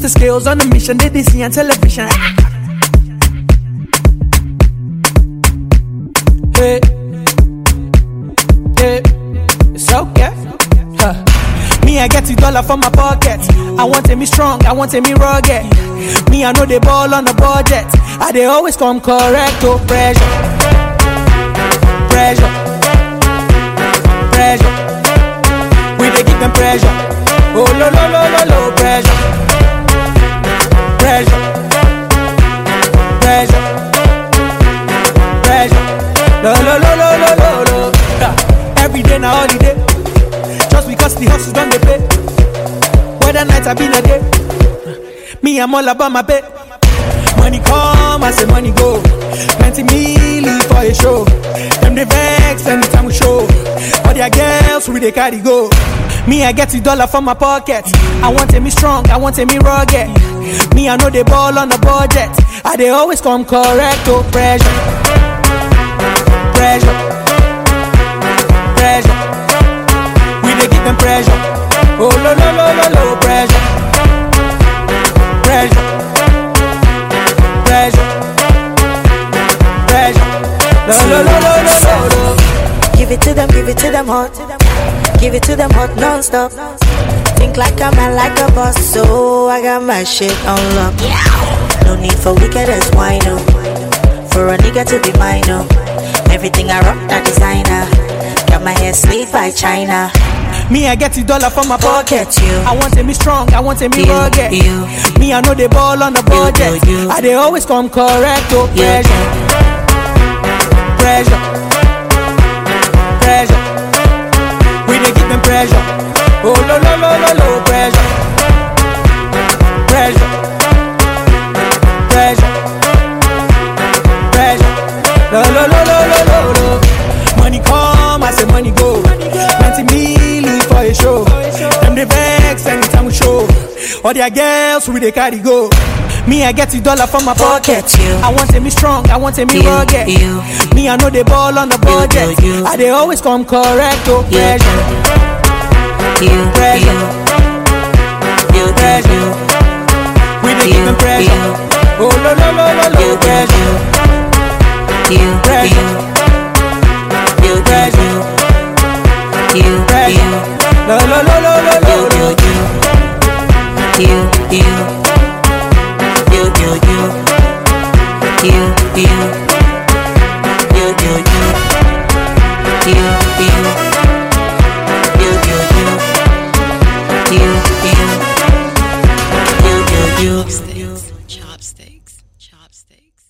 skills on a mission, they see on television. Hey, hey, it's okay. Huh. Me, I get $2 from my pocket. I want me strong, I want me rugged. Me, I know they ball on the budget. I they always come correct. Oh, pressure, pressure, pressure. We they give them pressure. Oh, lo, lo, lo, lo, lo, pressure, pressure, pressure, pressure. Lo, lo, lo, lo, lo, lo, lo. Every day na holiday. Just because the hustle's done they pay. Whether night I been a day. Me, I'm all about my pay. Money come, I say money go. 20 million for a show. Them they vex anytime we show. All their girls we they carry go. Me, I get $2 from my pocket. I want me strong, I want me rugged. Me, I know they ball on the budget. I they always come correct. Oh, pressure, pressure, pressure. We they give them pressure. Oh, lo, lo, lo, lo, lo, pressure, pressure, pressure, pressure. Lo, lo, lo, lo, lo, lo, lo. Give it to them hot. Give it to them hot non-stop. Think like a man, like a boss. So I got my shit on lock. No need for wickedest wine, no. For a nigga to be mine, no. Everything I rock, that designer. Got my hair slit by China. Me, I get $2 from my pocket. You. I want me strong, I want me rugged. You. Me, I know they ball on the budget. You. I they always come correct. Oh, pressure, pressure, pressure. We they give them pressure. Oh, lo, lo, lo, lo, lo, pressure, pressure, pressure, pressure. Lo, lo, lo, lo, lo, lo, lo. Money come, I say money go. 20 million for a show. Them they vex anytime we show. All their girls we they carry go. Me, I get $2 from my pocket. You. I want me strong, I want me rugged. You. Me, I know they ball on the budget. You. I they always come correct. Oh, pressure, pressure, pressure. We they give them pressure. Oh, lo, lo, lo, lo, lo, pressure, pressure, pressure, pressure. Lo, lo, lo, lo, lo, lo, lo. Chopsticks.